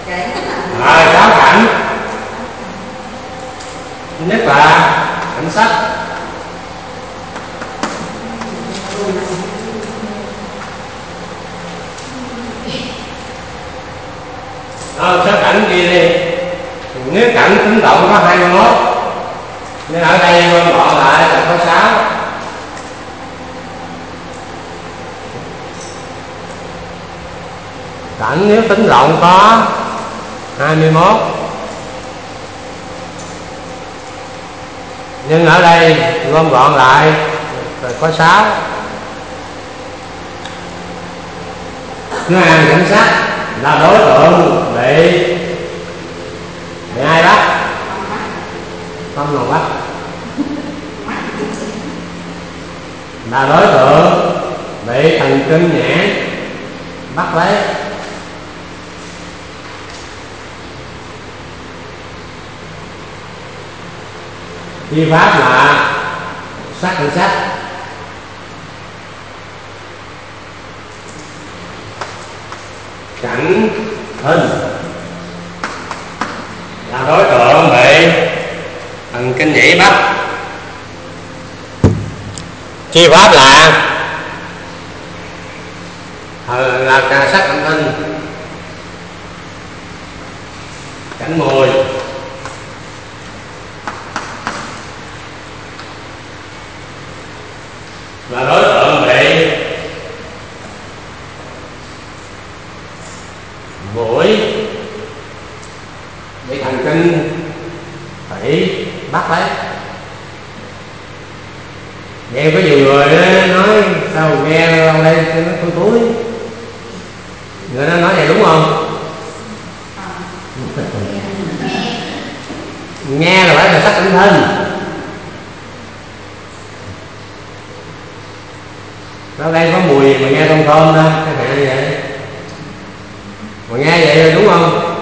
sáu cảnh. Thứ nhất là cảnh sách. Sáu cảnh kia đi. Nếu cảnh tính tổng có 21, nên ở đây gom gọn lại là có 6. Cảnh nếu tính rộng có 21, nhưng ở đây gom gọn lại là có 6. Thứ hai, cảnh sát là đối tượng bị ai bắt? Không nào bắt. Là đối tượng bị thần kinh nhãn bắt lấy. Chi pháp là sát cảnh sát. Cảnh hình là đối tượng bị thần kinh nhĩ bắt. Chi pháp là sát cảnh hình. Cảnh mùi là đối tượng bị mũi bị thần kinh phải bắt lấy. Nghe có nhiều người nói sao nghe ở đây nó thui túi, người đó nói vậy đúng không? Nghe là phải là sắc cảnh thân. Ở đây có mùi mà nghe thơm thơm đó, cái này như vậy. Mà nghe vậy đúng không?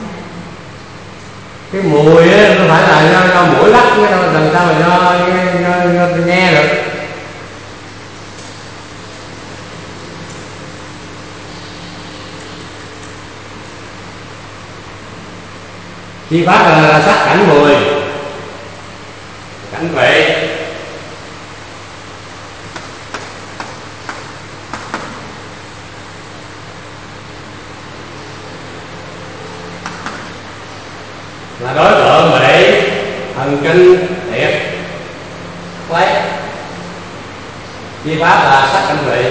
Cái mùi á, nó phải là do mũi bắt, cái đâu làm sao mà do nghe được. Chi pháp là sắc cảnh mùi, cảnh vị. Là đối tượng bị thần kinh thiệt lấy. Chi pháp là sắc cảnh vị.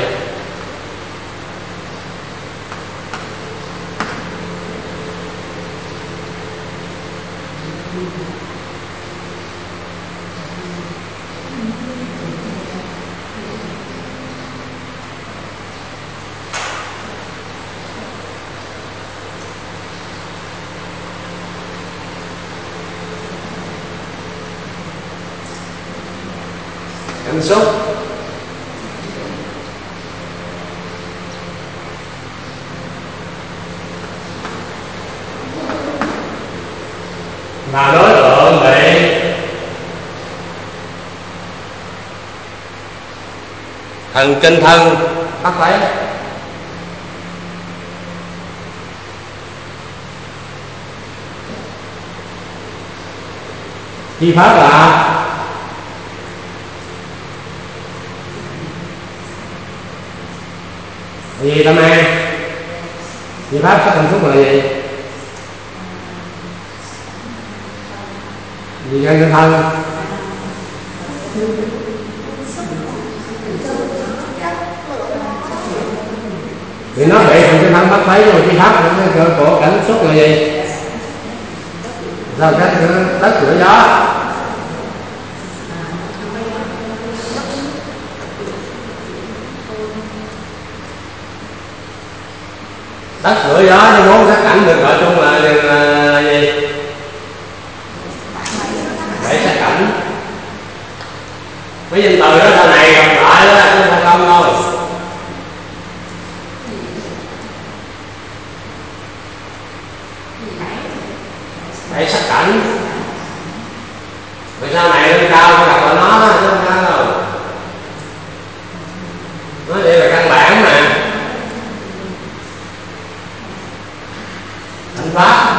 Cảnh xúc là đối tượng bị thần kinh thân bắt lấy. Chi pháp là gì tâm an? Chi pháp sắc cảnh xúc là gì? Gì cho nhân thân? Thì nó bị thần kinh thân bắt lấy rồi. Chi pháp của cảnh xúc là gì? Sao cái đất cửa gió. Đất cửa gió nó bốn sắc cảnh được gọi chung là gì? 7 sắc cảnh. Mấy danh từ đó sau này gặp lại đó chứ không không đâu. 7 sắc cảnh. Rồi sau này lên cao phải gặp lại nó đó, chứ không sao đâu. Nói vậy là căn bản mà. Thánh pháp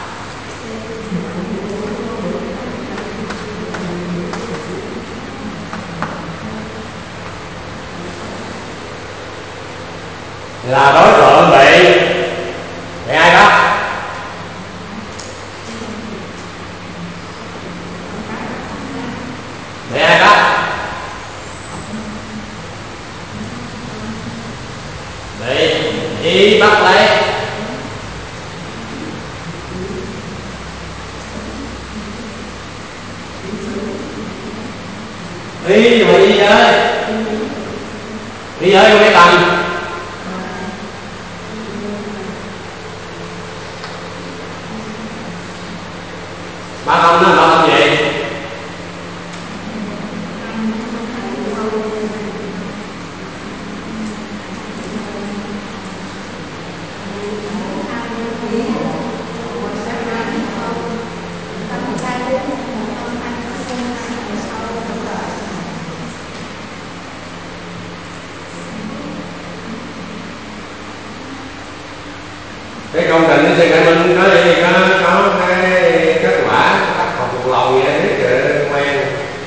là đối tượng bị ai đó? Bị ai đó? Bị y bắt lấy. Y mà đi giới, đi giới trong cái tầm ba ông nó ba ông gì? Cái công trình nó xây dựng mình có cái kết quả tác học một lòng vậy biết quen.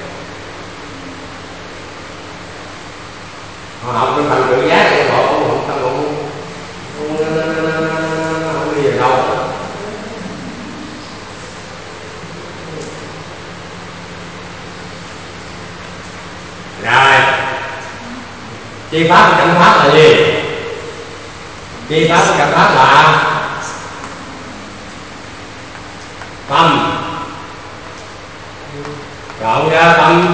Họ học cái phần tự giác của họ không đi về đâu. Rồi chi pháp cảnh pháp là gì? Chi pháp cảnh pháp là tâm, chọn ra tâm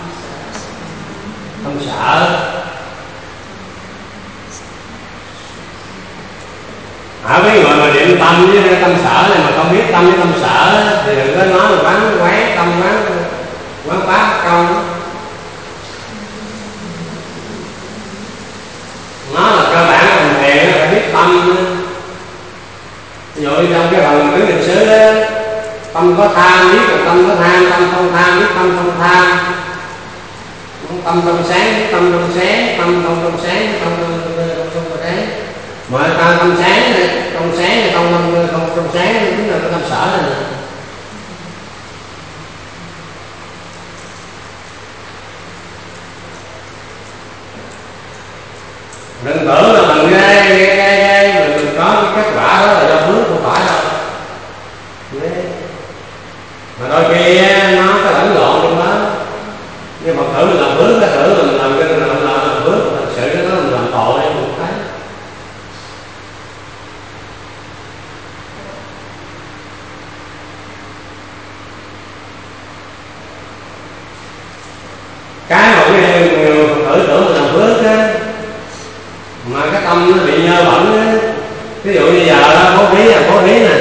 sở. Cái người mà niệm tâm với tâm sở này mà không biết tâm với tâm sở thì đừng có nói là quán tâm quán pháp không. Nó là cơ bản thành thiền phải biết tâm. Ví dụ trong cái phần tứ niệm xứ đó, tâm có tham biết là tâm có tham, tâm không tham biết tâm không tham, tâm trong sáng biết tâm trong sáng, tâm không trong sáng biết tâm không sáng. Mà tâm sáng này, trong sáng này không trong sáng chính là cái tâm sở này nè. Đừng tưởng là mình mình có cái kết quả đó là do phước, không phải đâu. Mà đôi khi nó có lẫn lộn trong đó. Nhưng mà thử mình làm phước, cái thử mình làm phước, thật sự nó mình làm tội đấy mình thấy. Cái mà nhiều Phật tử tưởng mình làm phước á, mà cái tâm nó bị nhơ bẩn á. Ví dụ như giờ bố thí nè,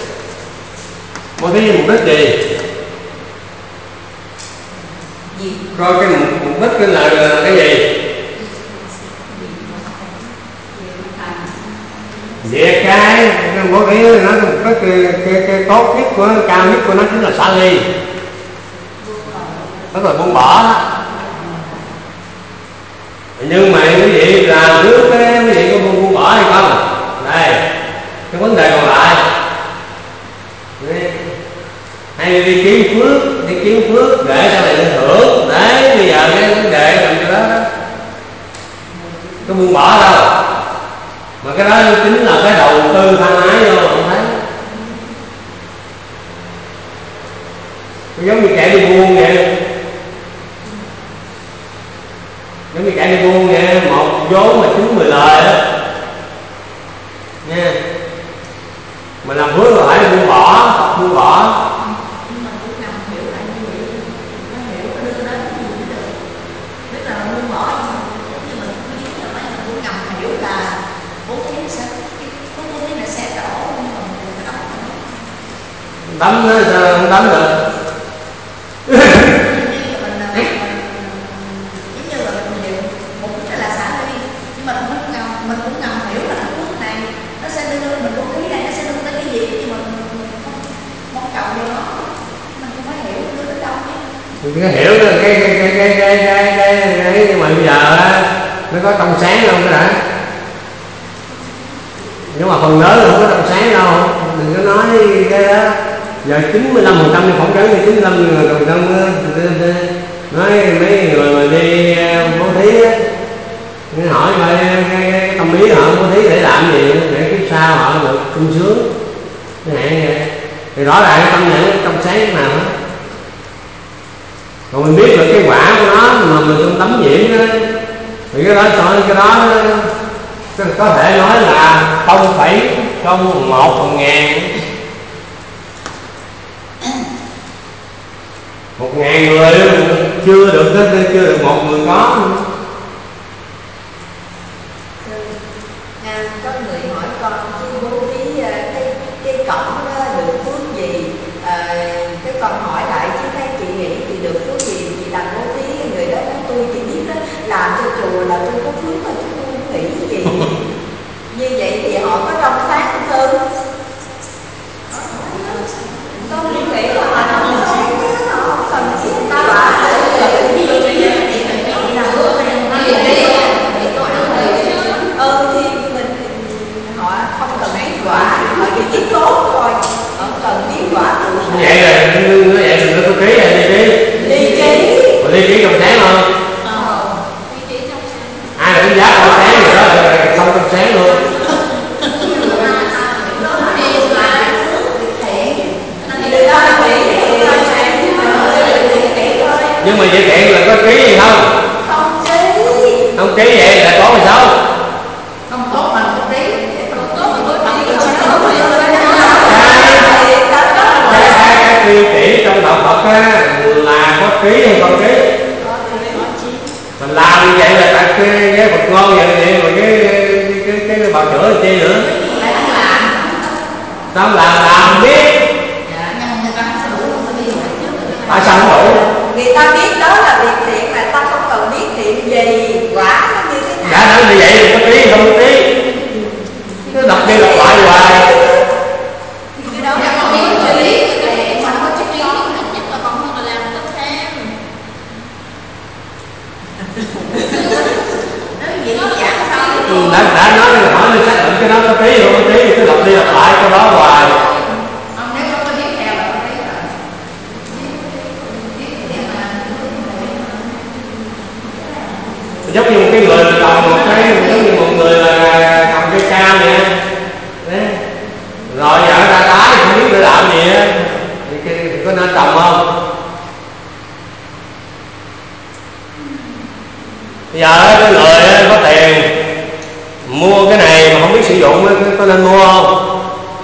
bố thí mục đích gì? Coi cái mục đích cái là cái gì? Việc cái bố thí nó cái mục đích cái tốt nhất của cao nhất của nó chính là xả ly, tức là buông bỏ đó. Nhưng mà quý vị làm trước cái quý vị có buông bỏ hay không? Đây cái vấn đề còn lại. Hay đi kiếm phước để sau này được hưởng. Đấy bây giờ cái vấn đề làm cho đó có buông bỏ đâu, mà cái đó chính là cái đầu tư tham ái vô. Không thấy giống như kẻ đi buôn vậy, giống như kẻ đi buôn vậy, một vốn mà 9-10 lời đó nha. Mà làm phước là phải buông bỏ. Đấm nó sao không đấm được? Giống như là mình mục đích là xả ly, nhưng mà mình cũng ngầm hiểu là cái phước này nó sẽ đưa mình bố thí này nó sẽ đưa tới cái gì, nhưng mà mình không mong cầu điều đó, mình cũng phải hiểu đưa đến đâu chứ. Mình có hiểu cái nhưng mà bây giờ á nó có trong sáng không cái đã? Nhưng mà phần lớn là không có trong sáng đâu. Mình giờ 95% phỏng vấn thì 95% nói mấy người mà đi bố thí á, hỏi coi cái tâm lý họ bố thí để làm gì để kiếp sau họ được sung sướng thì rõ ràng cái tâm nhãn trong sáng thế nào hết. Còn mình biết được cái quả của nó mà mình không tắm nhiễm đó, thì cái đó có thể nói là 0,01/1000 1.000 người chưa được một người có. Có người hỏi con bố thí cái cổng đó được phước gì? Cái con hỏi lại chứ thấy chị nghĩ thì được phước gì chị làm bố thí. Người đó nói tôi chỉ biết đó, làm cho chùa là tôi có phước thôi chứ tôi không nghĩ gì. Như vậy thì họ có trong sáng không Thư? Tôi không nghĩ là họ trong sáng chứ họ không cần thiết ta quả. Ví dụ như vậy thì mình làm phước thì mình họ không cần biết quả, họ chỉ biết tốt thôi, họ cần biết quả cụ thể. Vậy là nó có ký hay ly ký? Mà ly ký trong sáng không? Ai là đánh giá trong sáng gì đó là không trong sáng luôn. Nhưng mà vậy thiện là có ký gì không? Không ký. Không ký vậy là có hay sao? Không tốt mà không ký. Cái tri kỷ trong đạo Phật á, là có ký hay không ký? Mình làm như vậy là đặt cái Phật ngon vậy mà cái bào chữa làm chi nữa? Sao làm biết? Tại sao không đủ? Người ta biết đó là việc thiện mà ta không cần biết thiện gì, quả nó như thế nào. Đã nói như vậy thì có ký không có ký? Cứ đọc đi đọc lại hoài. Cái đó là con biết xử lý cái thiện mà không có trách nhiệm nhất là còn hơn là làm tất thêm. Nói gì giảng sao? Đã nói là hỏi mình xác định cái đó có ký không có ký, cứ đọc đi đọc lại cái đó hoài. Nếu không có biết theo là không biết rồi. Giống như một cái người trồng giống như một người là trồng cây cam vậy đấy. Rồi giờ ra đá thì không biết để làm gì á thì có nên trồng không? Bây giờ cái người có tiền mua cái này mà không biết sử dụng có nên mua không?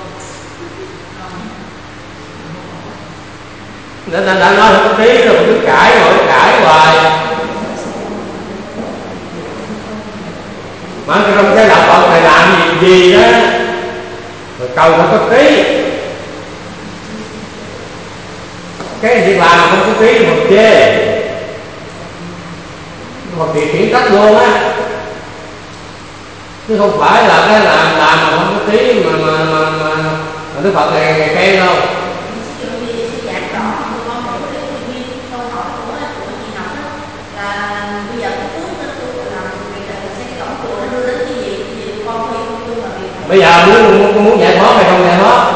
Đã nói không có tí rồi cứ cãi hoài. Mà trong cái đạo Phật này làm gì đó rồi cầu phải có ký. Cái việc làm mà không có ký thì Phật chê, Phật thì khiển trách luôn á, chứ không phải là cái làm mà không có ký mà Đức Phật này khen đâu. Bây giờ muốn giải thoát hay không giải thoát?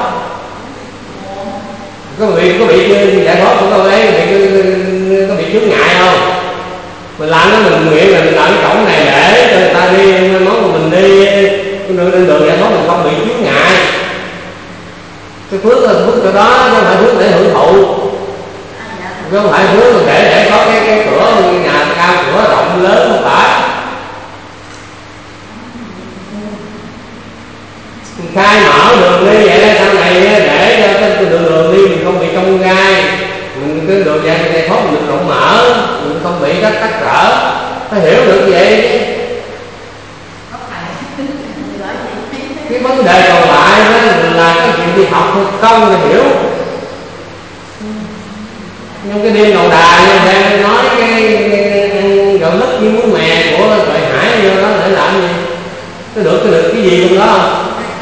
Có bị giải thoát của tôi ấy có bị chướng ngại không? Mình làm cái mình nguyện là mình làm cái cổng này để cho người ta đi món của mình đi đường giải thoát, mình không bị chướng ngại. Cái phước là phước cho đó chứ không phải phước để hưởng thụ, chứ không phải phước để có cái cửa nhà cao cửa rộng lớn, không phải. Khai mở đường đi vậy sau này để cho cái đường đi mình không bị cong gai, mình cái đường giải thoát mình được rộng mở, mình không bị các tắc trở, phải hiểu được vậy chứ. Cái vấn đề còn lại đó là cái chuyện đi học hay không thì hiểu. Nhưng cái đêm đầu đài đang nói cái gạo lứt với muối mè của Tuệ Hải vô đó để làm gì? Có được cái gì trong đó không?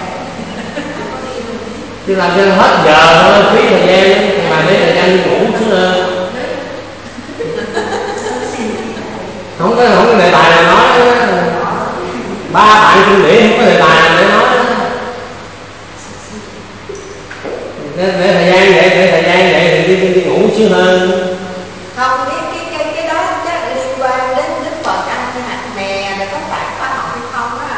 Chứ làm cho hết giờ thôi, phí thời gian, thì bà lấy thời gian đi ngủ chứ không có đề tài nào nói. Ba bạn kinh điển không có đề tài nào để nói. Để thời gian để đi ngủ xíu hơn. Không, cái đó chắc liên quan đến Đức Phật ăn hạt mè là có phải khoa học hay không á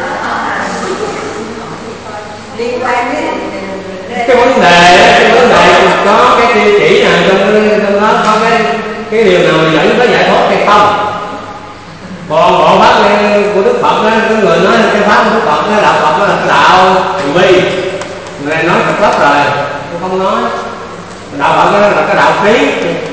liên quan đến cái vấn đề có cái tiêu chỉ nào trong đó có cái điều nào dẫn tới giải thoát hay không? Còn bộ pháp của Đức Phật á, có người nói cái pháp của Đức Phật, cái đạo Phật đó là cái đạo từ bi, người này nói thật lắm rồi, tôi không nói. Đạo Phật đó là cái đạo trí,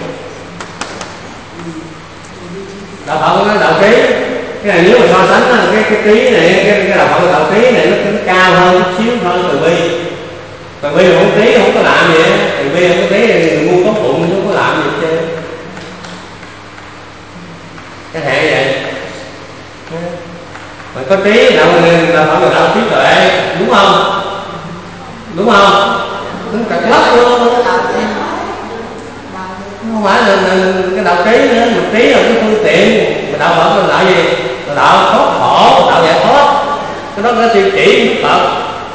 đạo Phật nó đạo trí. Cái này nếu mà so sánh đó, cái trí này, cái đạo Phật đạo trí này nó cao hơn chút xíu hơn từ bi. Từ bi không trí không có làm gì, từ bi không có trí thì ngu tốt bụng không có làm gì chứ. Cái hệ vậy. Mà có trí đạo Phật là đạo trí tuệ, đúng không? Đúng không? Đúng cả lắm luôn. Không phải là cái đạo trí nữa, mà trí là cái phương tiện. Mà đạo Phật là đạo gì? Là đạo thoát khổ, đạo giải thoát. Cái đó là tiêu chỉ Đức Phật.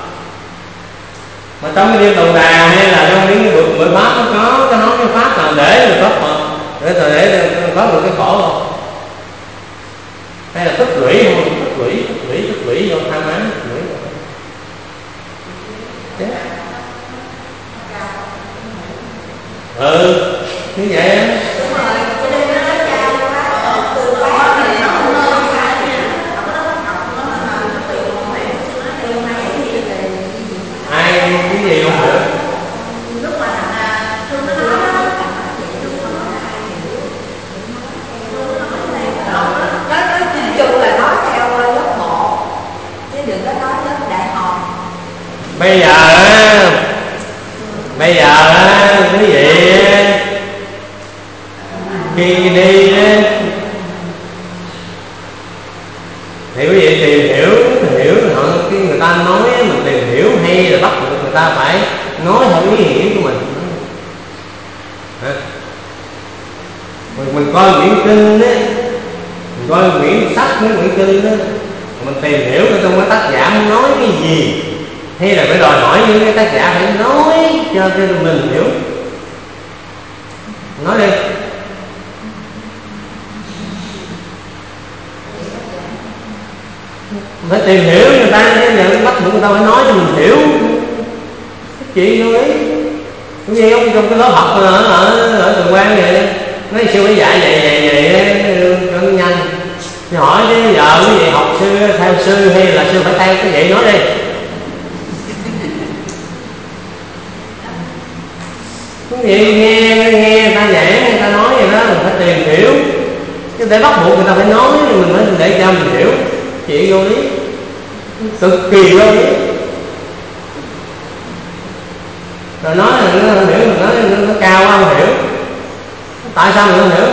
Mà trong cái điên đầu đà hay là trong những cái bực pháp nó có cái nói cái pháp nào để mà thoát Phật, để thoát được cái khổ không? Hay là tích lũy không? Tích lũy vô tham ái, tích lũy vô. Như vậy á. Ai cái gì không hiểu? Bây giờ quý vị khi đi thì quý vị tìm hiểu họ cái người ta nói mình tìm hiểu hay là bắt buộc người ta phải nói theo ý hiểu của mình. Mình coi quyển kinh á, mình coi quyển sách với quyển kinh á, mình tìm hiểu trong cái tác giả muốn nói cái gì, hay là phải đòi hỏi những cái tác giả phải nói cho mình hiểu. Nói đi. Phải tìm hiểu người ta, giờ bắt buộc người ta phải nói cho mình hiểu. Cái chuyện vô lý. Cũng như ông trong cái lớp học ở Trường Quang vậy, nói sư phải dạy vậy cho nó nhanh. Thì hỏi chứ giờ cái gì học sư theo sư hay là sư phải theo cái vậy, nói đi. Cái gì nghe người ta giảng, người ta nói vậy đó, mình phải tìm hiểu. Chứ để bắt buộc người ta phải nói thì mình phải để cho mình hiểu. Chuyện vô lý, cực kỳ vô lý. Rồi nói là nó không hiểu, mình nói nó cao quá không hiểu. Tại sao mình không hiểu?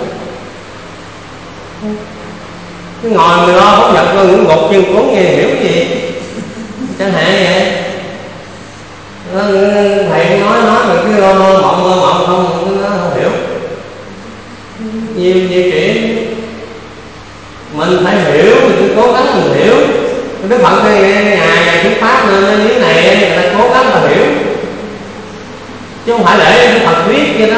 Cứ ngồi mình lo phóng vật ngủ gục chân cuốn nghe hiểu cái gì chẳng hạn vậy. Thầy nói mà cứ mơ mộng không, nó không hiểu. Nhiều chuyện mình phải hiểu, mình cứ cố gắng mình hiểu. Đức Phật cái ngày thuyết pháp nên dưới này người ta cố gắng mà hiểu, chứ không phải để Đức Phật viết cho nó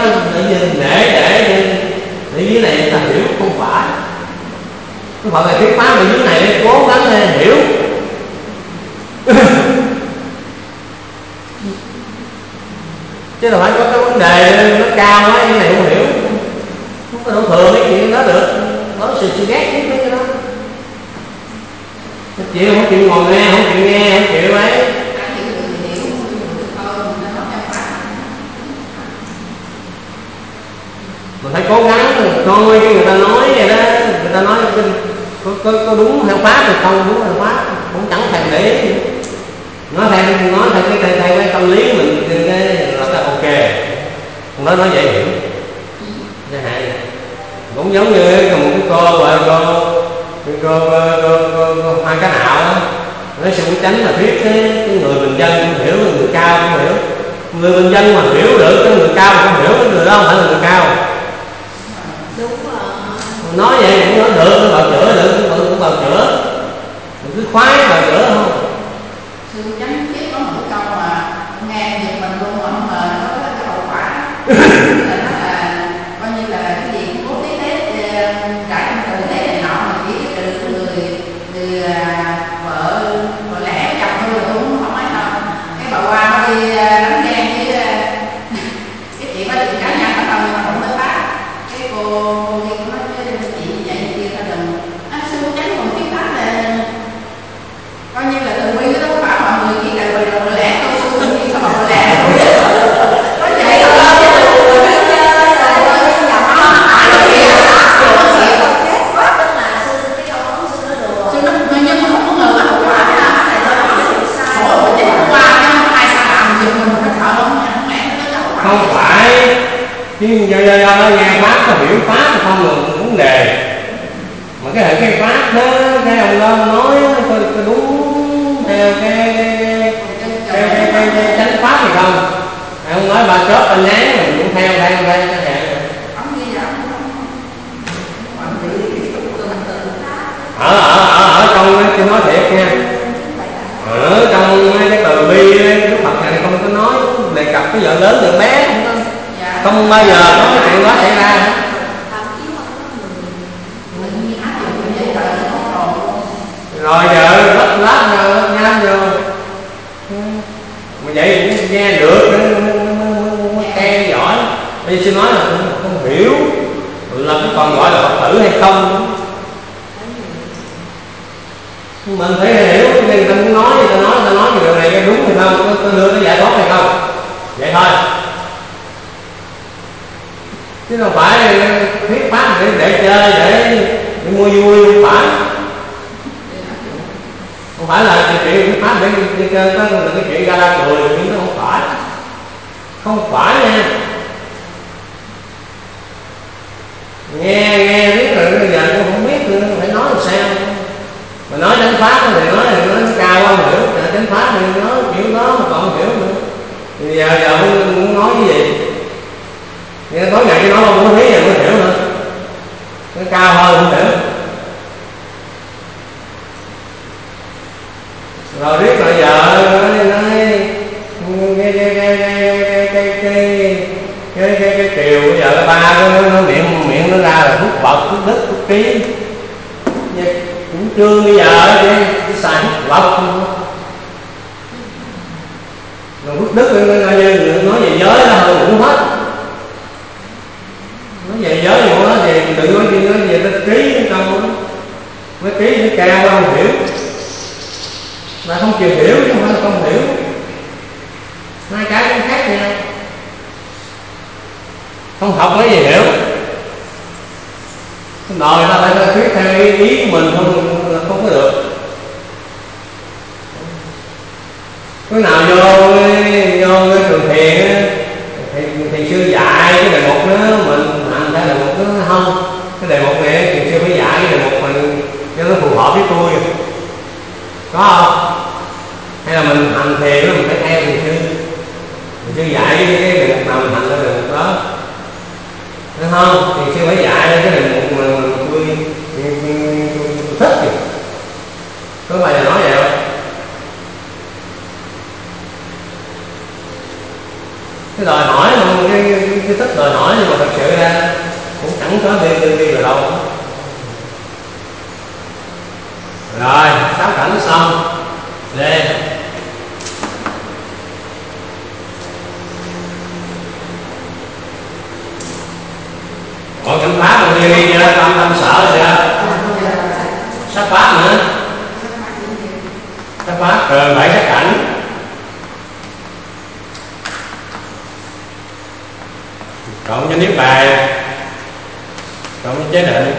để dưới này người ta hiểu, không phải. Đức Phật là thuyết pháp ở dưới này để cố gắng để hiểu. Chứ đâu phải có cái vấn đề nó cao quá cái này không hiểu, không có đổ thừa mấy chuyện đó được, có sự ghét với cái đó. Chịu không chịu ngồi nghe, không chịu nghe, không chịu ấy. Mình phải cố gắng coi cái người ta nói vậy đó, người ta nói có đúng theo pháp hay không đúng theo pháp, cũng chẳng thèm để ý. Nói thầy cái tâm lý mình là ta ok, nói dễ hiểu. Chẳng hạn cũng giống như một cái cô Hoa Cá Nạo á, nói sư Quán Chánh là thuyết cái người bình dân không hiểu, người cao không hiểu. Người bình dân mà hiểu được, cái người cao không hiểu, cái người đó không phải là người cao. Đúng rồi. Nói vậy cũng nói được, nó bào chữa được, cũng bào chữa. Mình cứ khoái bào chữa không? Sư Chánh Chiết có một câu mà nghe giật mình luôn mà không ngờ nó có cái hậu quả. coi như là cái gì cũng bố tí tết trải tâm tử này nọ, mà chỉ trừ người vợ lẽ chồng tôi là tôi cũng không nói đâu. Cái bà qua nó đi đánh ghen với cái chuyện đó, chuyện cá nhân bắt đầu mà không tới phát. Cái cô kia cũng nói với chị như vậy như kia, ta đừng sư tránh còn thuyết pháp là coi như là từ bi, nó không phải mọi người chỉ là vì đồ lẽ tôi sư tự nhiên sao mà đồ lẽ nói vậy thôi. Không phải, chứ do nó nghe pháp nó hiểu pháp không là vấn đề. Mà cái pháp đó, cái ông đó nói có đúng theo cái chánh pháp thì không. Ông nói ba chốt ba nhán mình cũng theo đây chẳng hạn. Ở trong tôi nói thiệt nha, ở trong cái từ bi Đức Phật này không có nói đề cập cái vợ lớn vợ bé, không bao giờ có cái chuyện đó xảy ra. Rồi giờ lấp lát nhanh vô mà vậy cũng nghe được nó nghe giỏi. Bây giờ xin nói là không hiểu là cái còn gọi là Phật tử hay không. Mình phải hiểu, người ta muốn nói thì ta nói cái điều này cái đúng hay không, có đưa cái giải thoát hay không, vậy thôi. Chứ không phải thuyết pháp để chơi, để mua vui, không phải. Không phải là chuyện thuyết pháp để đi chơi, có là cái chuyện ra la cười, nhưng nó không phải. Không phải nha. Nghe biết rồi bây giờ cũng không biết nữa, phải nói làm sao. Mà nói chánh pháp thì nói cao không hiểu, chánh pháp thì nói kiểu đó mà còn không hiểu nữa. Thì giờ muốn nói cái gì? Nghe tối ngày cái nói không có thấy giờ mới hiểu nữa. Nó cao hơn không hiểu. Rồi riết rồi giờ nói cái triều bây giờ cái ba nó miệng nó ra là hút bậc, hút đức, hút trí. Cũng chưa bây giờ chứ xài hút bậc không. Rồi hút đức nói về giới là hơi cũng hết. Nói về giới gì đó thì đừng nói về cái trí trong đó. Cái trí nó cao không hiểu. Mà không chịu hiểu chứ không phải không hiểu. Hai cái cũng khác nhau. Không học cái gì hiểu. Rồi ta phải thuyết theo ý của mình không có được. Cái nào vô cái trường thiền thì sư dạy cái đề mục đó mình hành theo đề mục đó không. Cái đề mục này thì sư phải dạy cái đề mục mình cho nó phù hợp với tôi. Có không? Hay là mình hành thiền đó mình phải theo thiền sư dạy cái đề mục nào mình hành theo đề mục đó, đúng không? Thì sư phải dạy cái đề mục mà tôi thích kìa. Có bao giờ nói vậy không? Cái đòi hỏi mà cái thích đòi hỏi, nhưng mà thật sự ra cũng chẳng có đi vào đâu. Rồi sáu cảnh xong lên. Còn cảnh pháp mà đi chưa? Tâm sợ chưa? Sát pháp nữa. Sát pháp rồi bảy sát cảnh. Cộng với niết bàn, cộng với chế định.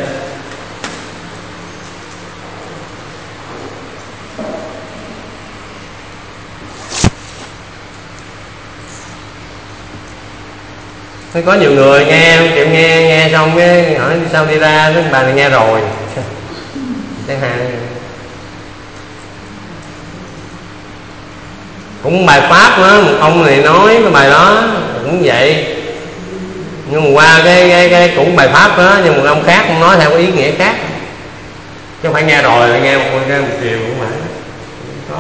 Có nhiều người nghe không chịu nghe xong cái hỏi sao đi ra, cái bà này nghe rồi chẳng hạn. Cũng bài pháp đó, một ông này nói cái bài đó cũng vậy, nhưng mà qua cái cũng bài pháp đó, nhưng một ông khác cũng nói theo ý nghĩa khác, chứ không phải nghe rồi là nghe một chiều cũng phải có.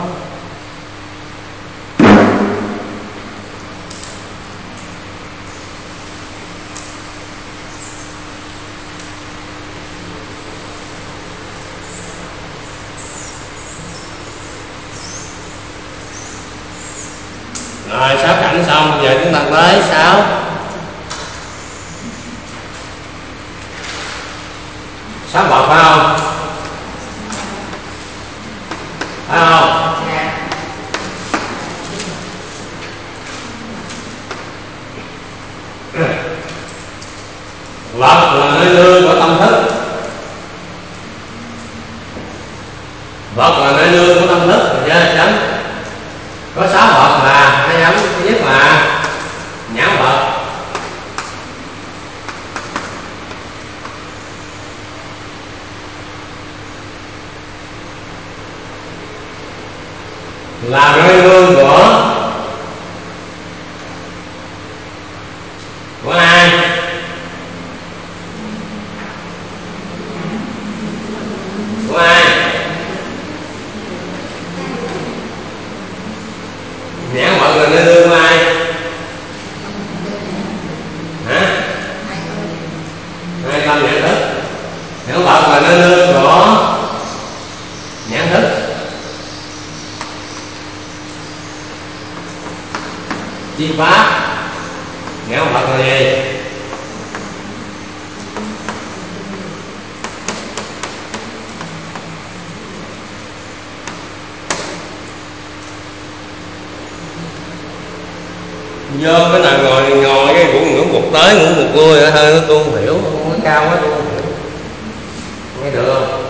Rồi 6 cảnh xong, giờ chúng ta tới 6 bậc phải không? Phải không? Bậc là nơi nương của tâm thức. Bậc là nơi nương của tâm thức, được chưa? Chấm. Có 6 bậc là hai chấm. Thứ nhất là nhãn bậc, là nơi nương của ai? Của ai? Nhãn bậc là nơi nương của ai? Hả? Hai tâm nhãn thức. Nhãn bậc là nơi nương của nhãn thức. Chi pháp nhãn bậc là gì? Vô cái nào ngồi cái ngủ một tới ngủ một lui hơi tôi không hiểu, không có cao quá tôi không hiểu. Nghe được không?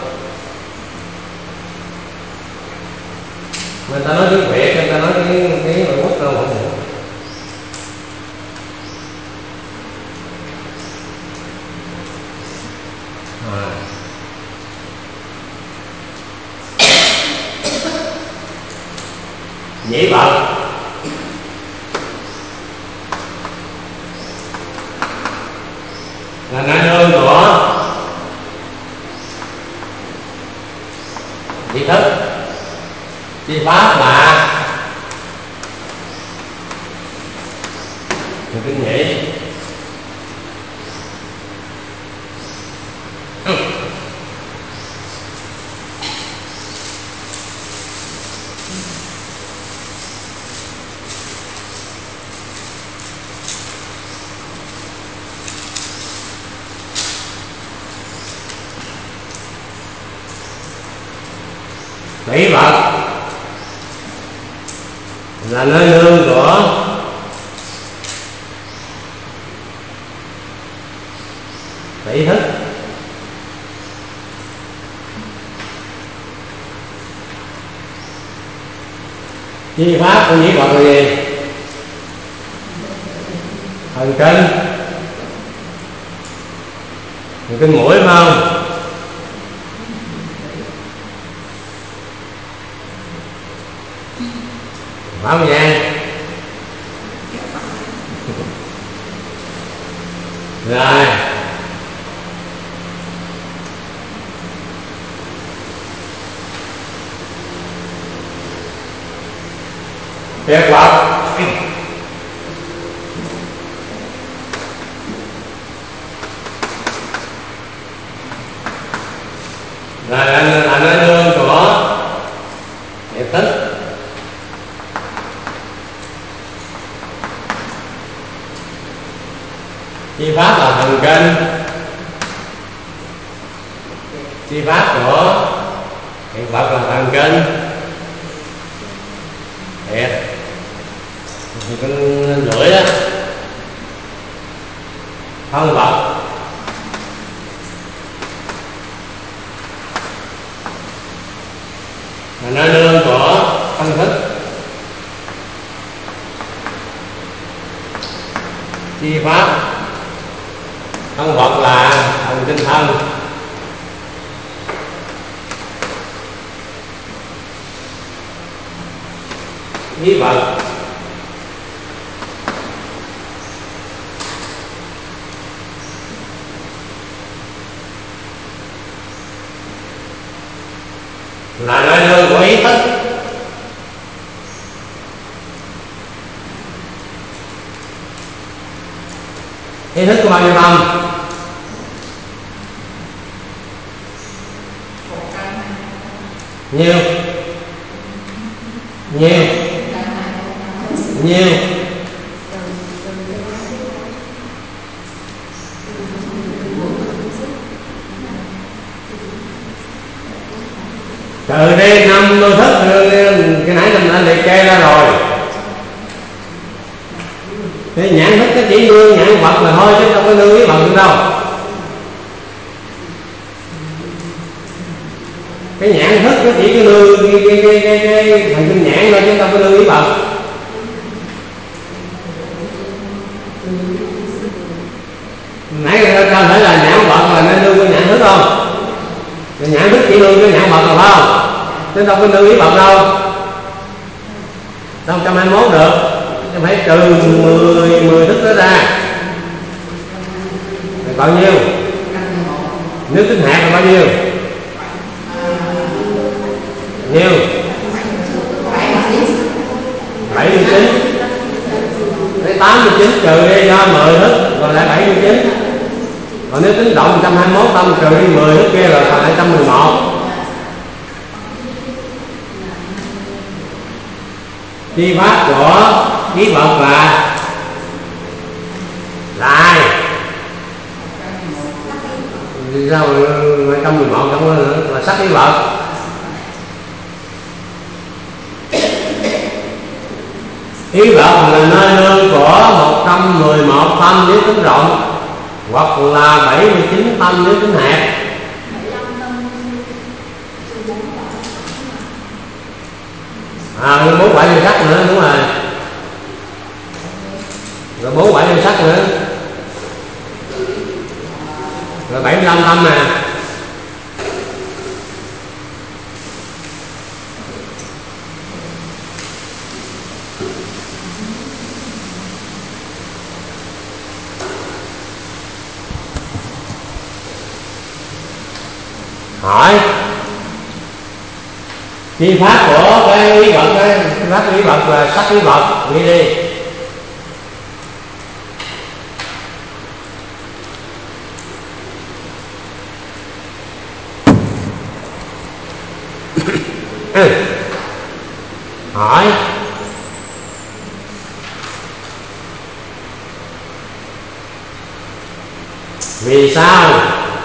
Người ta nói tiếng Việt, người ta nói cái ngoại quốc đâu không hiểu. Nhĩ bậc là nơi nương của nhĩ thức. Chi pháp là người kinh nhĩ. Tỷ bậc là nơi nương của tỷ thức. Chi pháp của nhĩ bậc là gì? Thần kinh. Thần kinh mũi phải không? Phải không vậy? Rồi tuyệt vọng là nơi nương của nghiệp thức. Chi pháp là thần kinh. Chi pháp của hiện vật là thần kinh. Thiệt thần kinh lưỡi đó. Thân vật là nơi nương của thân thức. Chi pháp thân vật là thần kinh thân. Nhĩ vật là nơi nương của ý thức. Ý thức có bao nhiêu tâm? Nhiều Nhiều. Trừ đi 50 thức cái nãy mình đã liệt kê ra rồi. Cái nhãn thức cái chỉ nương nhãn vật là thôi chứ không có nương ý vật đâu. Cái nhãn thức nó chỉ cái nương cái thần kinh nhãn thôi chứ không có nương ý vật. Nãy ta thể là nhãn vật là nên nương cái nhãn thức không? Cái nhãn thức chỉ nương cái nhãn vật là phải không? Chứ đâu có nương ý vật đâu. Đâu 121 được. Chứ phải trừ 10 thức đó ra. Rồi bao nhiêu? Nếu tính hạt là bao nhiêu? Nhiêu? 79. Cái 89 trừ đi cho 10 thức rồi lại 79. Còn nếu tính tổng 121 tâm trừ đi 10 thức kia rồi còn lại 111. Chi pháp của khí vật là ai? Sao 211 không có nữa là sắc khí vật. Khí vật là nơi nương của 111 tâm nếu tính rộng, hoặc là 79 tâm nếu tính hẹp. À, 4 quả vô sắc nữa, đúng rồi. Rồi 4 quả vô sắc nữa. Rồi 75 tâm nè. Hỏi chi pháp của cái ý vật ấy, chi pháp ý vật là sắc ý vật, ghi đi. Hỏi vì sao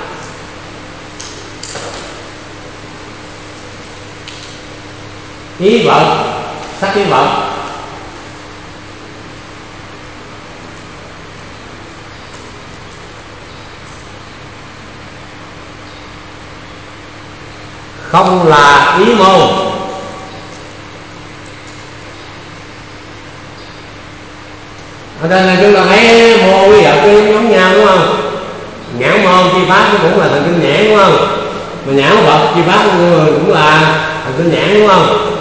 ý vật, sắc ý vật không là ý môn? Ở đây là chúng ta thấy môn với vật giống nhau đúng không? Nhãn môn chi pháp nó cũng là thần kinh nhãn đúng không? Mà nhãn vật chi pháp cũng là thần kinh nhãn đúng không?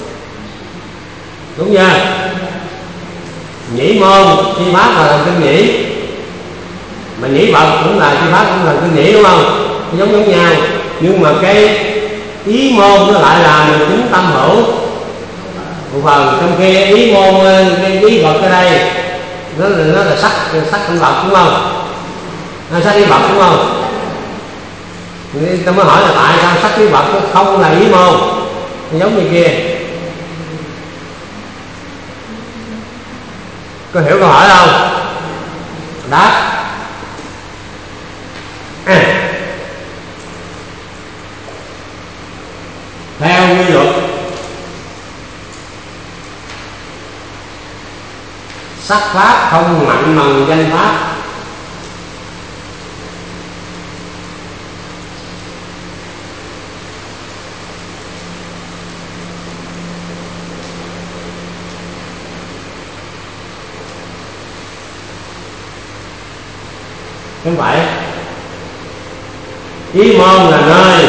Đúng chưa? Nhĩ môn chi pháp là thần kinh nhĩ, mà nhĩ vật cũng là chi pháp cũng là thần kinh nhĩ đúng không? Giống nhau, nhưng mà cái ý môn nó lại là 19 tâm hữu một phần, trong khi ý môn cái ý vật ở đây nó là sắc thân vật đúng không? Sắc ý vật đúng không? Tôi mới hỏi là tại sao sắc ý vật nó không là ý môn giống như kia? Có hiểu câu hỏi không? Đáp. Theo quy luật sắc pháp không mạnh bằng danh pháp. Không phải. Ý môn là nơi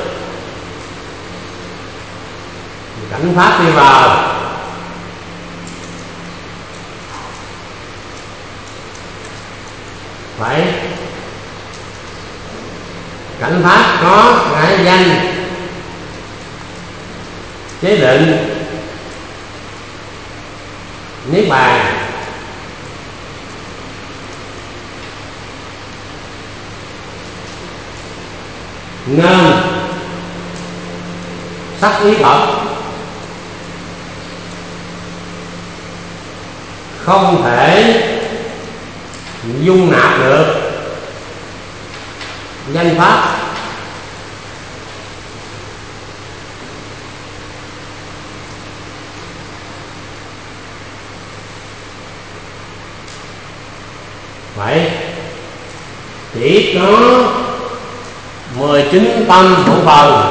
cảnh pháp đi vào, phải cảnh pháp có ngã danh chế định niết bàn, nên sắc ý vật không thể dung nạp được danh pháp. Vậy chỉ có 19 tâm hữu phần.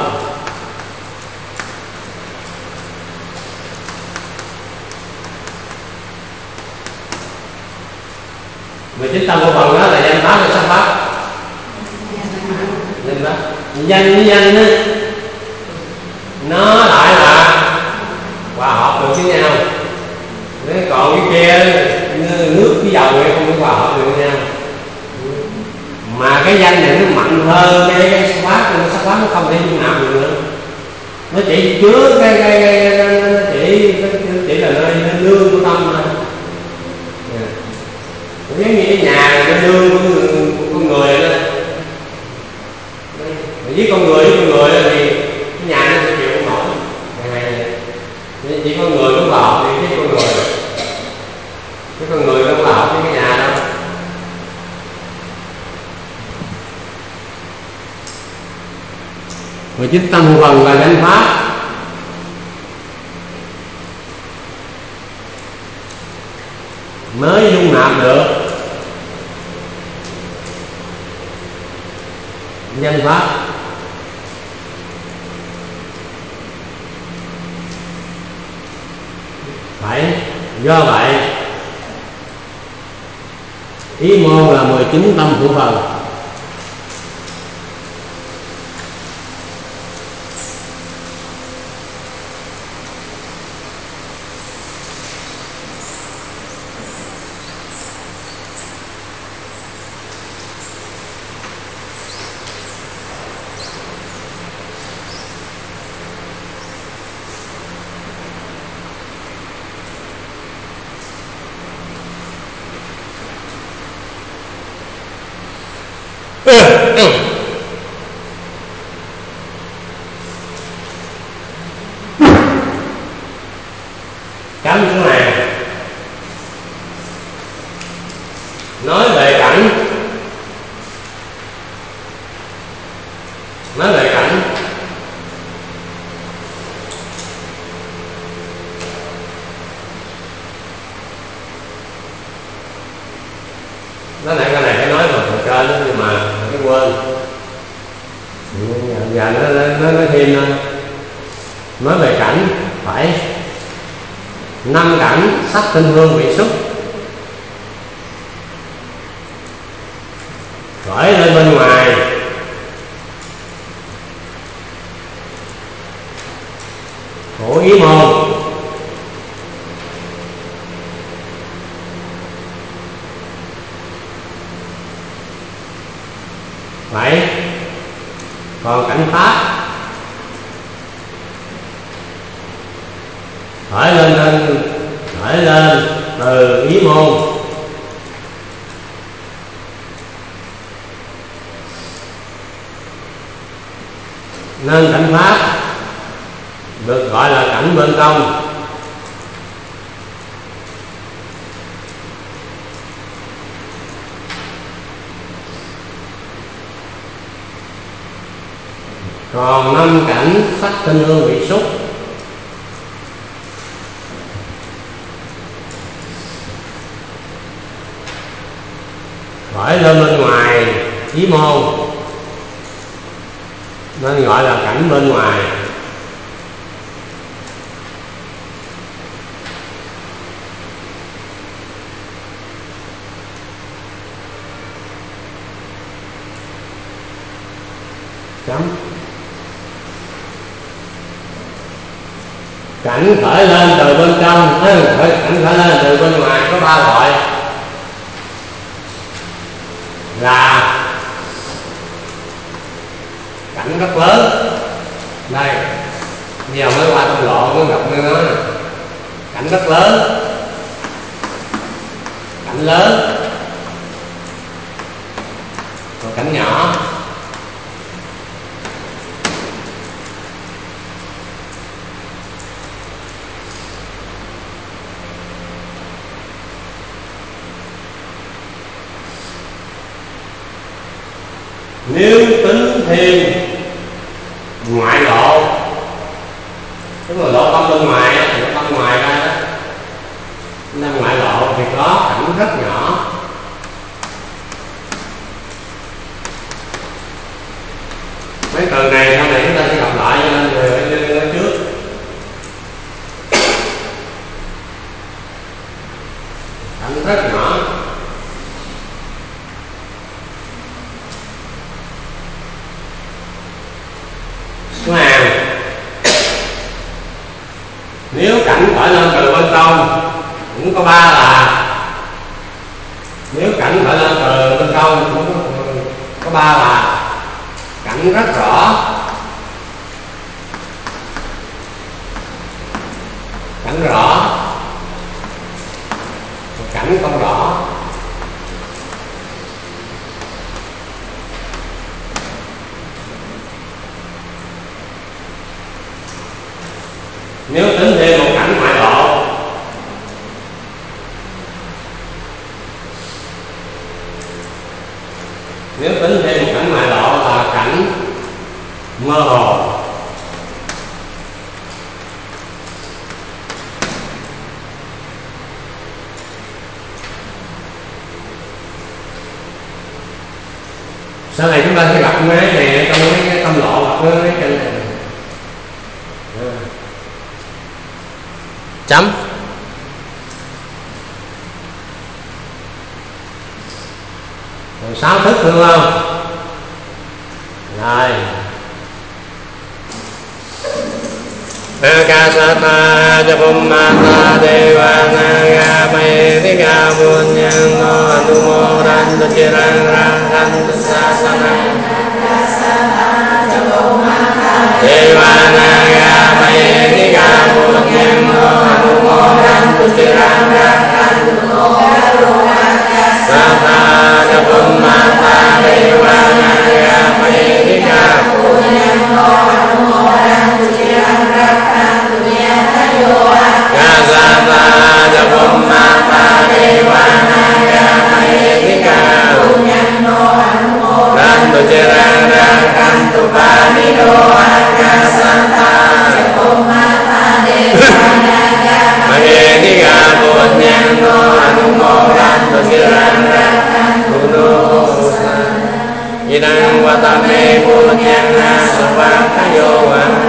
Mười chín tâm hữu phần đó là danh pháp hay sắc pháp? Danh pháp. Danh với danh á, nó lại là hòa hợp được với nhau. Còn cái kia nước với dầu này không có hòa hợp được với nhau. Mà cái danh này nó mạnh hơn cái sắc pháp nó không thể dung nạp được nữa. Nó chỉ chứa nó chỉ là nơi nương của tâm thôi. Giống như cái nhà nó nương của con người đó. Với con người thì cái nhà nó sẽ chịu không nổi. Chỉ có người nó hòa hợp thì với con người nó hòa hợp với cái nhà đó. Và chính tâm hữu phần là danh pháp. Mới dung nạp được danh pháp. Do vậy ý môn là 19 tâm hữu phần. Cắm chỗ này nói về cảnh, nói về cảnh nó lại cái này phải nói vào phần trên nhưng mà cái quên giờ nó nói thêm thôi. Nói về cảnh phải 5 cảnh sắc thanh hương vị xúc khởi lên bên ngoài của ý môn. Vậy còn cảnh pháp khởi lên từ ý môn nên cảnh pháp được gọi là cảnh bên trong. Còn 5 cảnh sắc thanh hương vị xúc khởi lên bên ngoài ý môn nên gọi là cảnh bên ngoài. Chấm. Cảnh khởi lên từ bên trong, cảnh khởi lên từ bên ngoài có 3 loại là cảnh rất lớn. Đây giờ mới qua tâm lộ mới gặp nó nè. Cảnh rất lớn, cảnh lớn, còn cảnh nhỏ. Nếu tính thêm ngoại lộ, tức là lộ tâm bên ngoài thì lộ tâm ngoài ra đó, nên ngoại lộ thì có cảnh rất nhỏ. Mấy từ này sau này chúng ta sẽ gặp lại cho nên người phải đưa trước. Cảnh rất nhỏ. Số hàng, nếu cảnh khởi lên từ bên trong cũng có 3 là, nếu cảnh khởi lên từ bên trong cũng có 3 là cảnh rất rõ, cảnh rõ, cảnh không rõ. Nếu tính thêm một cảnh ngoại lộ, nếu tính thêm một cảnh ngoại lộ là cảnh mơ hồ. Sau này chúng ta sẽ gặp mấy này trong mấy cái tâm lộ hoặc mấy cái này. Chấm. Rồi 6 thức thương không? Rồi. Akasata Japumata Devanaga Maedika Punyano Anumodantu Chirang Rakantu Sasana Devanaga Maedika Punyano Anumodantu Chirang Rakantu Sasana Japumata Devanaga Maedika Punyano Anumodantu Chirang Kasata Japumata Devanaga Maedika Punyano Anumodantu Chirang Rakantu Panido Akasata Japumata Devanaga Maedika Punyano Anumodantu Chirang Rakantu Dosana Idang Watame Punyana Savakayo